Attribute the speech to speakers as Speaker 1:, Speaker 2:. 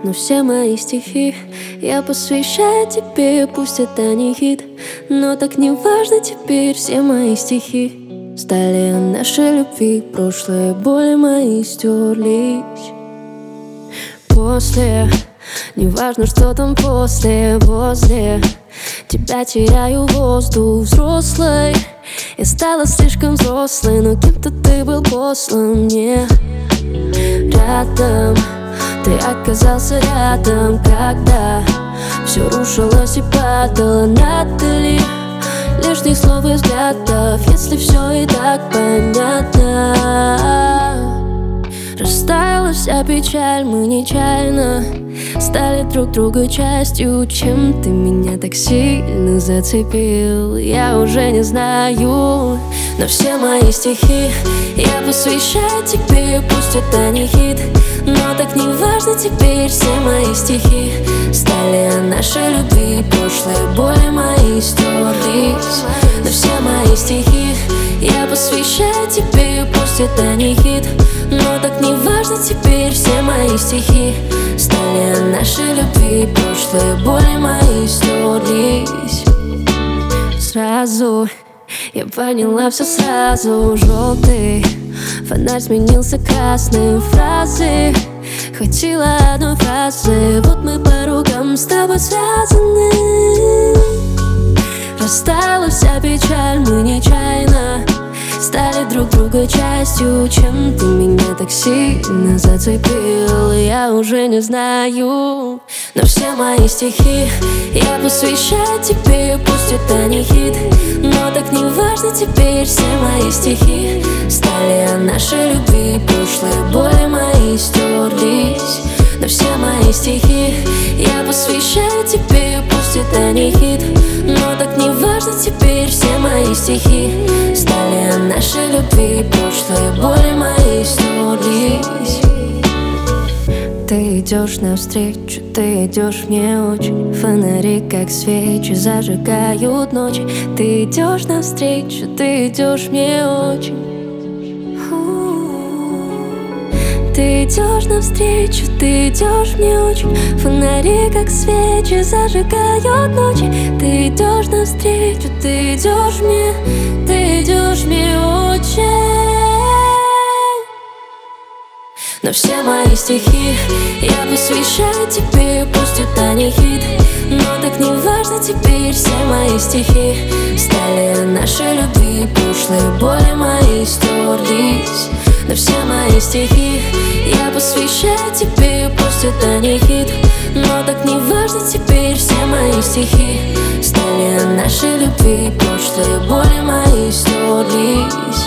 Speaker 1: Но все мои стихи я посвящаю тебе. Пусть это не хит, но так не важно теперь. Все мои стихи стали о нашей любви. Прошлые боли мои стерлись. После, неважно, что там после, возле тебя теряю воздух взрослый. Я стала слишком взрослой, но кем-то ты был послан мне. Рядом, ты оказался рядом, когда все рушилось и падало. Надо ли лишних слов и взглядов, если все и так понятно? Растаяла вся печаль, мы нечаянно стали друг друга частью. Чем ты меня так сильно зацепил, я уже не знаю. Но все мои стихи я посвящаю тебе. Пусть это не хит, но так не важно теперь. Все мои стихи стали о нашей любви. Прошлые боли мои стерлись. Но все мои стихи я посвящаю тебе. Пусть это не хит, но так не важно теперь. Все мои стихи стали о нашей любви. Прошлые боли мои стерлись. Сразу я поняла все сразу. Желтый фонарь сменился красным. Фразы хватило одной фразы. Вот мы по рукам с тобой связаны. Растаяла вся печаль, мы нечаянно стали друг друга частью. Чем ты меня так сильно зацепил, я уже не знаю. Но все мои стихи я посвящаю тебе. Пусть это не хит, но так не важно теперь. Все мои стихи стали о нашей любви. Прошлые боли мои стерлись. Но все мои стихи я посвящаю тебе. Пусть это не хит, но так не важно теперь. Все мои стихи стали о нашей любви. Прошлые боли мои стерлись. Ты идешь навстречу, ты идешь мне очень. Фонари, как свечи, зажигают ночи. Ты идешь навстречу, ты идешь мне очень. Ты идешь навстречу, ты идешь мне очень. Фонари, как свечи, зажигают ночи. Ты идешь навстречу, ты идешь мне очень. Но все мои стихи я посвящаю тебе. Пусть это не хит, но так не важно теперь. Все мои стихи стали о нашей любви. Прошлые боли мои стерлись. Но все мои стихи я посвящаю тебе. Пусть это не хит, но так не важно теперь. Все мои стихи стали о нашей любви. Прошлые боли мои стерлись.